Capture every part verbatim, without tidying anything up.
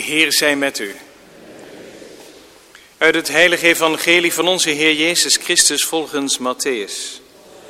Heer zij met u. Uit het heilige evangelie van onze Heer Jezus Christus volgens Mattheüs.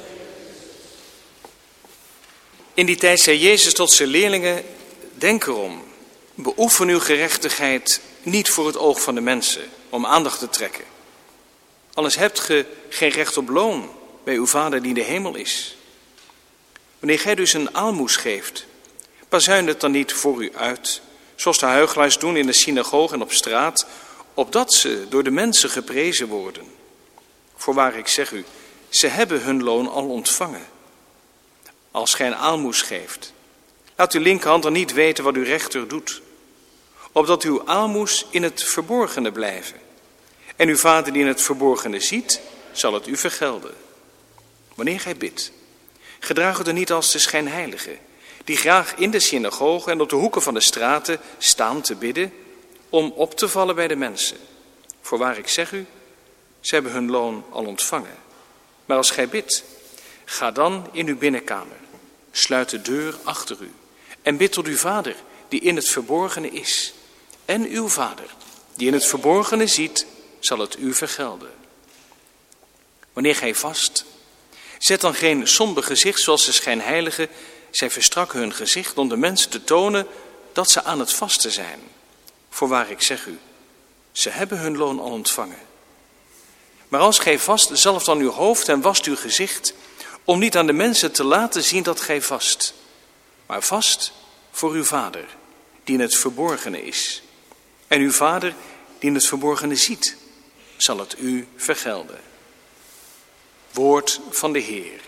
In die tijd zei Jezus tot zijn leerlingen: denk erom, beoefen uw gerechtigheid niet voor het oog van de mensen, om aandacht te trekken. Anders hebt ge geen recht op loon bij uw Vader die in de hemel is. Wanneer gij dus een aalmoes geeft, bazuin het dan niet voor u uit, zoals de huichelaars doen in de synagoge en op straat, opdat ze door de mensen geprezen worden. Voorwaar ik zeg u, ze hebben hun loon al ontvangen. Als gij een aalmoes geeft, laat uw linkerhand dan niet weten wat uw rechter doet, opdat uw aalmoes in het verborgene blijven. En uw Vader die in het verborgene ziet, zal het u vergelden. Wanneer gij bidt, gedraag het er niet als de schijnheiligen, die graag in de synagogen en op de hoeken van de straten staan te bidden, om op te vallen bij de mensen. Voorwaar ik zeg u, ze hebben hun loon al ontvangen. Maar als gij bidt, ga dan in uw binnenkamer, sluit de deur achter u en bid tot uw Vader die in het verborgene is. En uw Vader die in het verborgene ziet, zal het u vergelden. Wanneer gij vast, zet dan geen somber gezicht zoals de schijnheiligen. Zij verstrakken hun gezicht om de mensen te tonen dat ze aan het vasten zijn. Voorwaar ik zeg u, ze hebben hun loon al ontvangen. Maar als gij vast, zalf dan uw hoofd en wast uw gezicht, om niet aan de mensen te laten zien dat gij vast. Maar vast voor uw Vader, die in het verborgene is. En uw Vader, die in het verborgene ziet, zal het u vergelden. Woord van de Heer.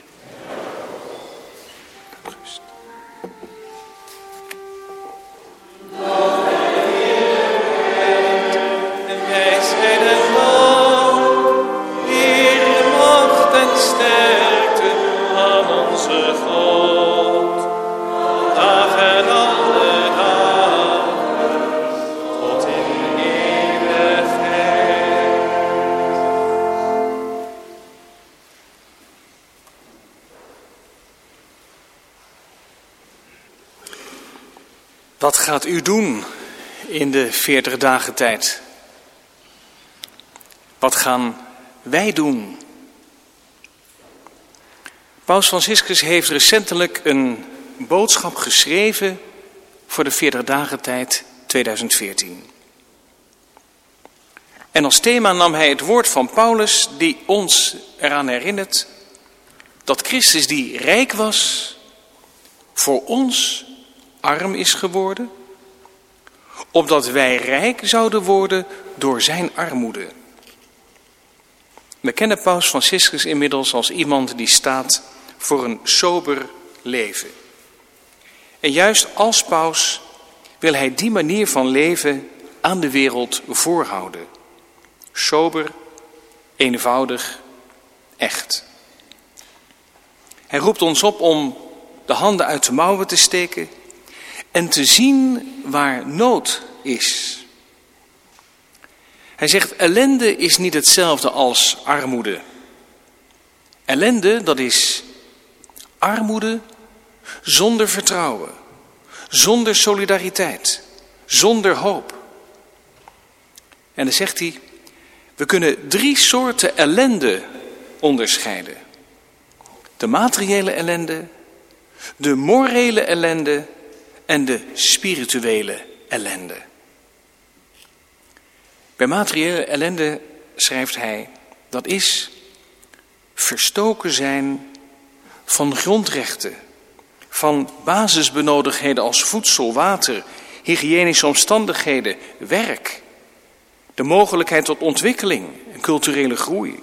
Rust. Wat gaat u doen in de veertig dagen tijd? Wat gaan wij doen? Paus Franciscus heeft recentelijk een boodschap geschreven voor de veertig dagen tijd tweeduizend veertien. En als thema nam hij het woord van Paulus die ons eraan herinnert dat Christus die rijk was, voor ons arm is geworden, opdat wij rijk zouden worden door zijn armoede. We kennen Paus Franciscus inmiddels als iemand die staat voor een sober leven. En juist als paus wil hij die manier van leven aan de wereld voorhouden. Sober, eenvoudig, echt. Hij roept ons op om de handen uit de mouwen te steken en te zien waar nood is. Hij zegt, ellende is niet hetzelfde als armoede. Ellende, dat is armoede zonder vertrouwen, zonder solidariteit, zonder hoop. En dan zegt hij, we kunnen drie soorten ellende onderscheiden. De materiële ellende, de morele ellende en de spirituele ellende. Bij materiële ellende schrijft hij, dat is verstoken zijn van grondrechten, van basisbenodigdheden als voedsel, water, hygiënische omstandigheden, werk, de mogelijkheid tot ontwikkeling en culturele groei.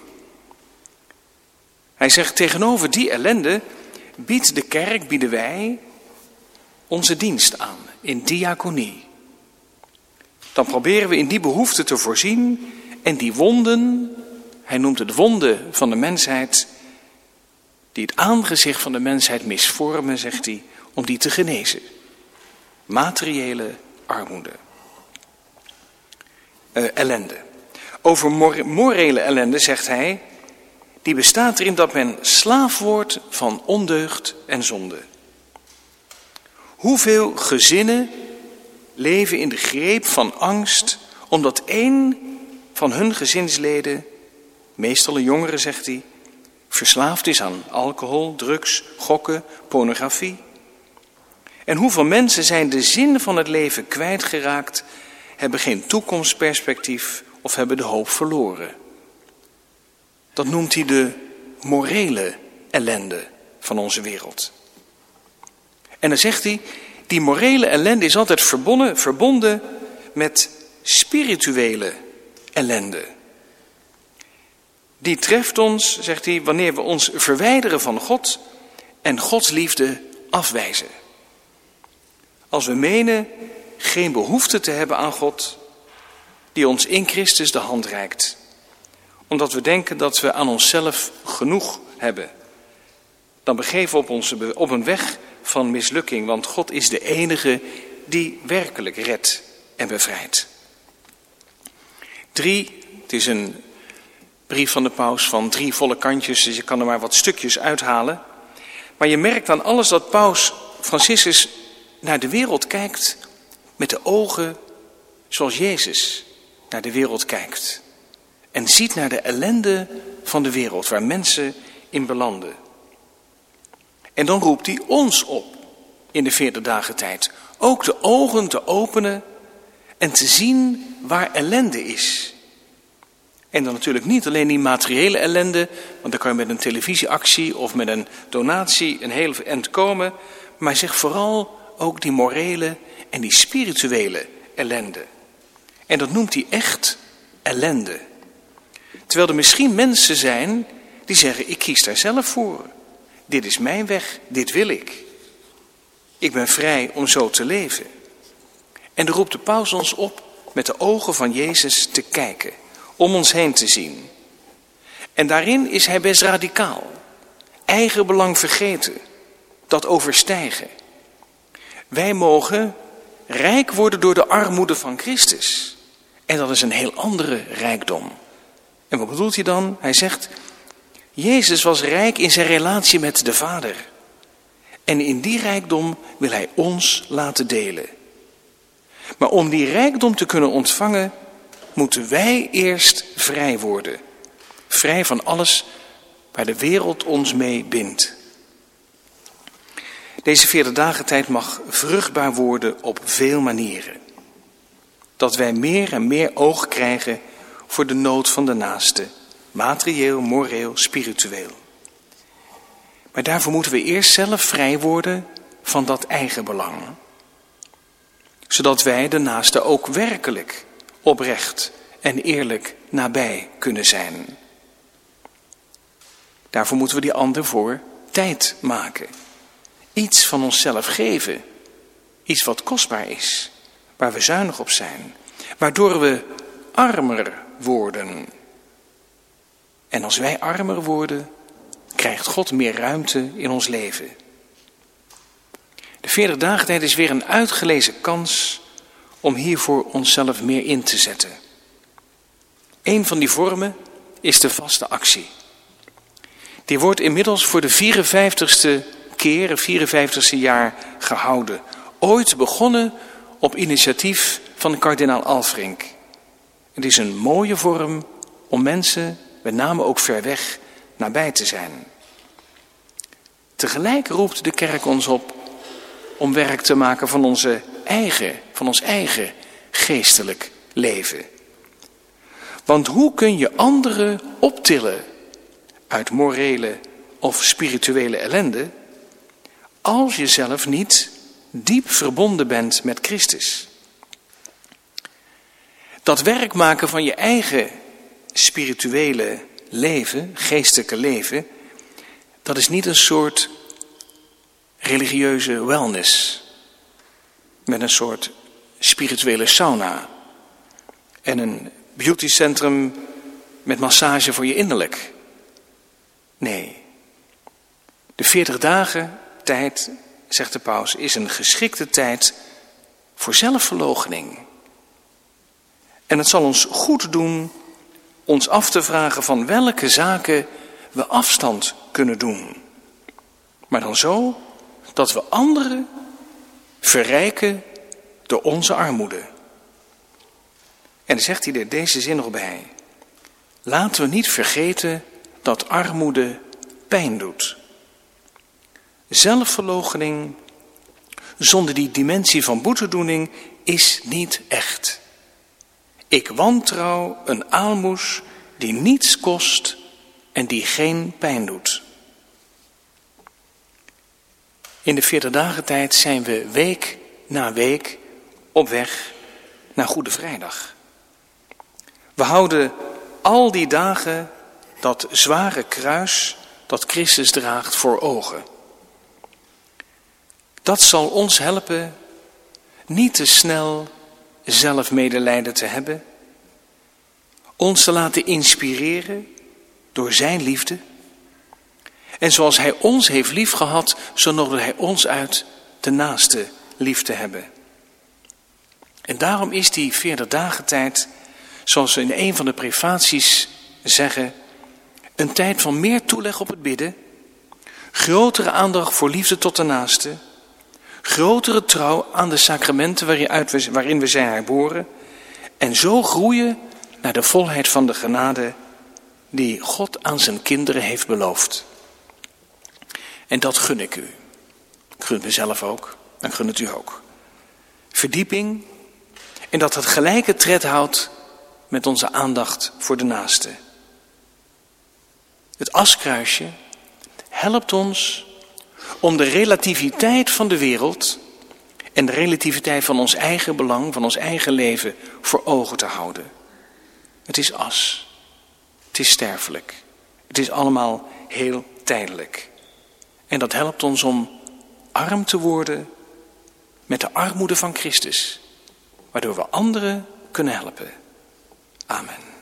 Hij zegt, tegenover die ellende biedt de kerk, bieden wij onze dienst aan in diaconie. Dan proberen we in die behoefte te voorzien en die wonden, hij noemt het wonden van de mensheid, die het aangezicht van de mensheid misvormen, zegt hij, om die te genezen. Materiële armoede. Uh, ellende. Over mor- morele ellende zegt hij, die bestaat erin dat men slaaf wordt van ondeugd en zonde. Hoeveel gezinnen leven in de greep van angst, omdat één van hun gezinsleden, meestal een jongere zegt hij, verslaafd is aan alcohol, drugs, gokken, pornografie. En hoeveel mensen zijn de zin van het leven kwijtgeraakt, hebben geen toekomstperspectief of hebben de hoop verloren. Dat noemt hij de morele ellende van onze wereld. En dan zegt hij, die morele ellende is altijd verbonden, verbonden met spirituele ellende. Die treft ons, zegt hij, wanneer we ons verwijderen van God en Gods liefde afwijzen. Als we menen geen behoefte te hebben aan God, die ons in Christus de hand reikt. Omdat we denken dat we aan onszelf genoeg hebben. Dan begeven we op, onze, op een weg van mislukking, want God is de enige die werkelijk redt en bevrijdt. Drie, het is een brief van de paus van drie volle kantjes, dus je kan er maar wat stukjes uithalen. Maar je merkt aan alles dat paus Franciscus naar de wereld kijkt met de ogen zoals Jezus naar de wereld kijkt. En ziet naar de ellende van de wereld waar mensen in belanden. En dan roept hij ons op in de veertig dagen tijd. Ook de ogen te openen en te zien waar ellende is. En dan natuurlijk niet alleen die materiële ellende, want dan kan je met een televisieactie of met een donatie een heel eind komen. Maar zeg vooral ook die morele en die spirituele ellende. En dat noemt hij echt ellende. Terwijl er misschien mensen zijn die zeggen, ik kies daar zelf voor. Dit is mijn weg, dit wil ik. Ik ben vrij om zo te leven. En dan roept de paus ons op met de ogen van Jezus te kijken. Om ons heen te zien. En daarin is hij best radicaal. Eigen belang vergeten. Dat overstijgen. Wij mogen rijk worden door de armoede van Christus. En dat is een heel andere rijkdom. En wat bedoelt hij dan? Hij zegt, Jezus was rijk in zijn relatie met de Vader. En in die rijkdom wil hij ons laten delen. Maar om die rijkdom te kunnen ontvangen, moeten wij eerst vrij worden. Vrij van alles waar de wereld ons mee bindt. Deze veertig dagen tijd mag vruchtbaar worden op veel manieren. Dat wij meer en meer oog krijgen voor de nood van de naaste. Materieel, moreel, spiritueel. Maar daarvoor moeten we eerst zelf vrij worden van dat eigen belang. Zodat wij de naaste ook werkelijk oprecht en eerlijk nabij kunnen zijn. Daarvoor moeten we die ander voor tijd maken. Iets van onszelf geven. Iets wat kostbaar is. Waar we zuinig op zijn. Waardoor we armer worden. En als wij armer worden, krijgt God meer ruimte in ons leven. De veertig dagen tijd is weer een uitgelezen kans om hiervoor onszelf meer in te zetten. Een van die vormen is de vaste actie. Die wordt inmiddels voor de vierenvijftigste keer, het vierenvijftigste jaar gehouden. Ooit begonnen op initiatief van kardinaal Alfrink. Het is een mooie vorm om mensen, met name ook ver weg, nabij te zijn. Tegelijk roept de kerk ons op om werk te maken van onze eigen, van ons eigen geestelijk leven. Want hoe kun je anderen optillen uit morele of spirituele ellende, als je zelf niet diep verbonden bent met Christus? Dat werk maken van je eigen spirituele leven, geestelijke leven, dat is niet een soort religieuze wellness. Met een soort spirituele sauna. En een beautycentrum met massage voor je innerlijk. Nee. De veertig dagen tijd, zegt de paus, is een geschikte tijd voor zelfverloochening. En het zal ons goed doen ons af te vragen van welke zaken we afstand kunnen doen. Maar dan zo dat we anderen verrijken door onze armoede. En dan zegt hij er deze zin nog bij. Laten we niet vergeten dat armoede pijn doet. Zelfverloochening zonder die dimensie van boetedoening is niet echt. Ik wantrouw een aalmoes die niets kost en die geen pijn doet. In de veertig dagen tijd zijn we week na week op weg naar Goede Vrijdag. We houden al die dagen dat zware kruis dat Christus draagt voor ogen. Dat zal ons helpen niet te snel zelf medelijden te hebben, ons te laten inspireren door zijn liefde. En zoals hij ons heeft liefgehad, zo nodigt hij ons uit de naaste lief te hebben. En daarom is die veertig dagen tijd, zoals we in een van de prefaties zeggen, een tijd van meer toeleg op het bidden, grotere aandacht voor liefde tot de naaste, grotere trouw aan de sacramenten waarin we zijn herboren en zo groeien naar de volheid van de genade die God aan zijn kinderen heeft beloofd. En dat gun ik u. Ik gun het mezelf ook en ik gun het u ook. Verdieping en dat het gelijke tred houdt met onze aandacht voor de naaste. Het askruisje helpt ons om de relativiteit van de wereld en de relativiteit van ons eigen belang, van ons eigen leven voor ogen te houden. Het is as. Het is sterfelijk. Het is allemaal heel tijdelijk. En dat helpt ons om arm te worden met de armoede van Christus, waardoor we anderen kunnen helpen. Amen.